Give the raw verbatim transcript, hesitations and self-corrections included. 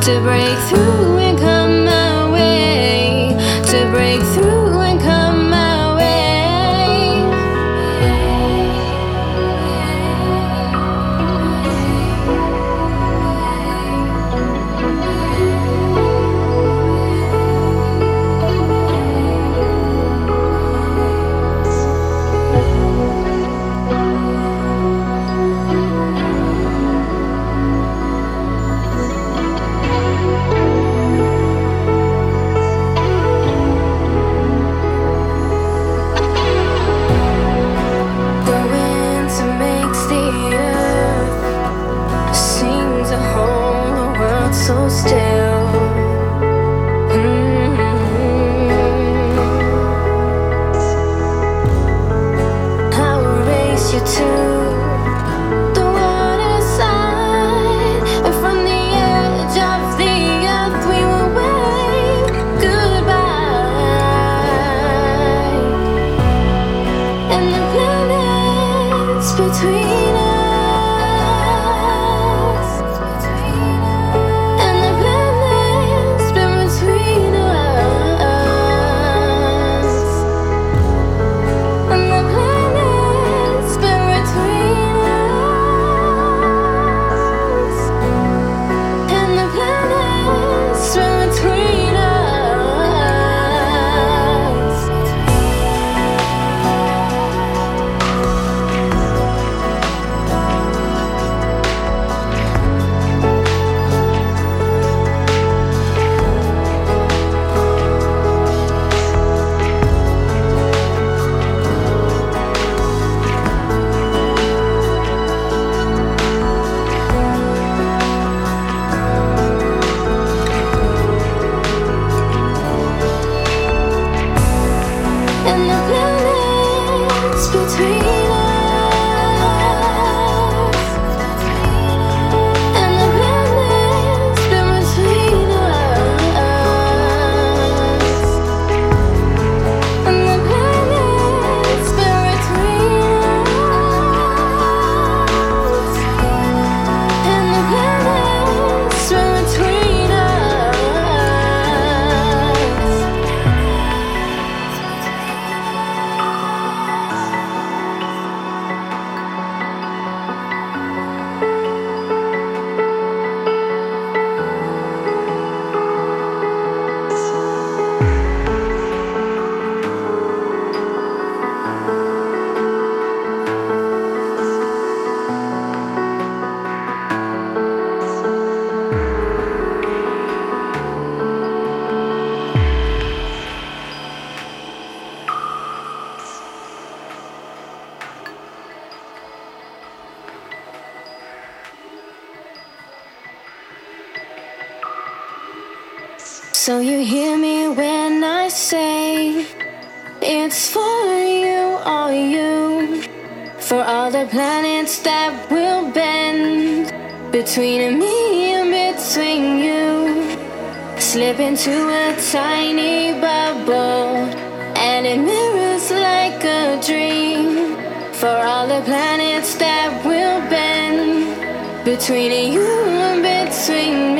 to break through and come my way, to break through and come my way. So still, mm-hmm. I will race you to the water side, and from the edge of the earth we will wave goodbye, and the planets between us. So you hear me when I say it's for you, all you, for all the planets that will bend between me and between you. Slip into a tiny bubble and it mirrors like a dream, for all the planets that will bend between you and between